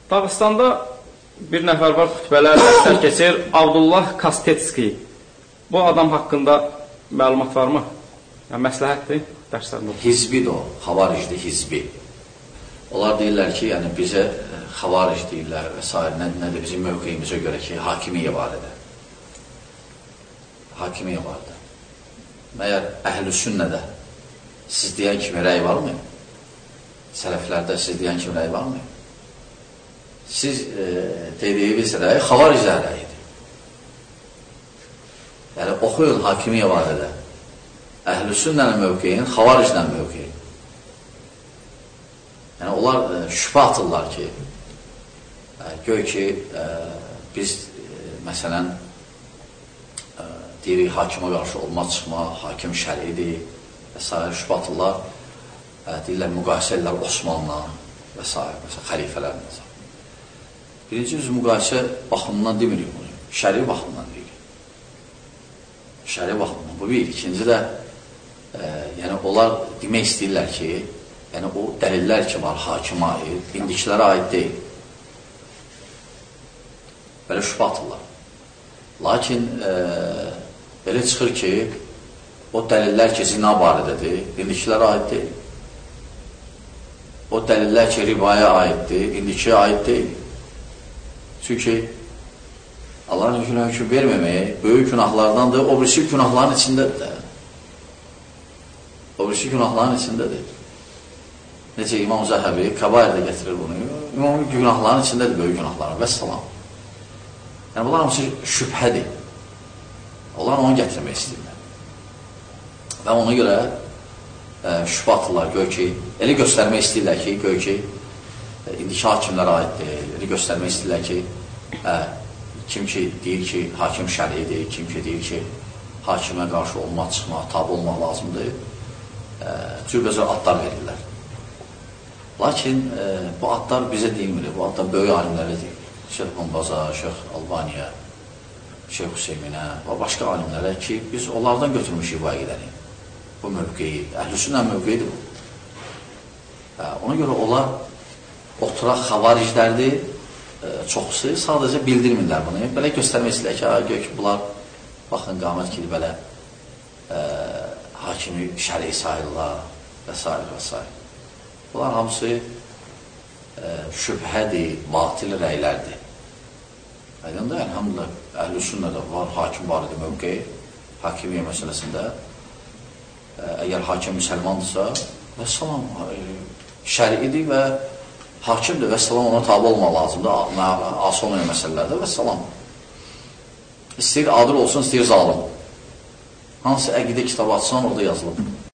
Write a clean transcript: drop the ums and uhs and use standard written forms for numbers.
Dağıstanda bir nəfər var, xütbələr dərslər keçir, Abdullah Kastetski. Bu adam haqqında məlumat varmı? Yəni, məsləhətdir dərslərində. Hizbidir o, xavaricdir, hizbi. Onlar deyirlər ki, yəni bizə xavaric deyirlər və s. Nədir bizim mövqeyimizə görə ki, hakimiyyə barədə. Hakimiyyə barədə. Məyər əhl-i sünnədə siz deyən kimi rəy varmı? Sələflərdə siz deyən kimi rəy varmı? Siz dediyiniz rəy xavariclər rəyidir. Yəni, oxuyun hakimiyyə barədə. Əhl-i sünnənin mövqeyin, xavariclə mövqeyin. Yəni, onlar şübhə atırlar ki, göy ki, biz, məsələn, deyirik, hakimə qarşı olmaz çıxma, hakim şəridir və s. şübhə atırlar. Deyirlər, müqayisə edirlər Osmanla və s. xəlifələrlə. Birinci yüz müqayisə baxımından demirik bunu, şəri baxımından deyirik. Şəri baxımından, bu bir. İkinci də, yəni, onlar demək istəyirlər ki, yəni, o dəlillər ki var, hakimə aid, indikilərə aid deyil. Belə şübhə atırlar. Lakin, belə çıxır ki, o dəlillər ki, zina barədədir, indikilərə aid deyil. O dəlillər ki, ribaya aiddir, indikiyə aid deyil. Çünki Allahın hökm verməməyi böyük günahlardandır, o birisi günahların içindədir də. O birisi günahların içindədir. Necə İmam Zəhəbi Kəbairdə gətirir bunu. İmam günahların içindədir, böyük günahların və salam. Yəni, bunlar hamısı şübhədir. Onlar onu gətirmək istəyirlər. Və ona görə şübhə atırlar, göy ki, elə göstərmək istəyirlər ki, göy ki, indiki hakimlərə aiddir, elə göstərmək istəyirlər ki, kim ki deyir ki, hakim şəridir, kim ki deyir ki, hakimə qarşı olmaq, çıxmaq, tabi olmaq lazımdır, cürbəcə adlar verirlər. Lakin bu adlar bizə deyilmir, bu adlar böyük alimlərə deyil. Şeyx Mumbaza, Şeyx Albaniya, Şeyx Hüseyminə və başqa alimlərə ki, biz onlardan götürmüşük bu əqidəni. Bu mövqeyi, əhl-i sünnə mövqeyidir bu. Ona görə onlar oturaq xavariclərdir, çoxusu sadəcə bildirmirlər bunu. Belə göstərmək istəyirlər ki, bunlar, baxın, qamət kimi belə hakimi şəri sayırlar və s. və s. Bunlar hamısı şübhədir, batil rəylərdir. Aydındır, əlhamdülillah, əhl-i sünnədə var, hakim barədə mövqeyi, hakimiyyə məsələsində. Əgər hakim müsəlmandırsa, və salam, şəriidir və hakimdir və salam, ona tabi olmaq lazımdır, asıl olmayan məsələlərdə və salam. İstəyir adil olsun, istəyir zalim. Hansı əqidə kitabı açsan, orada yazılıb.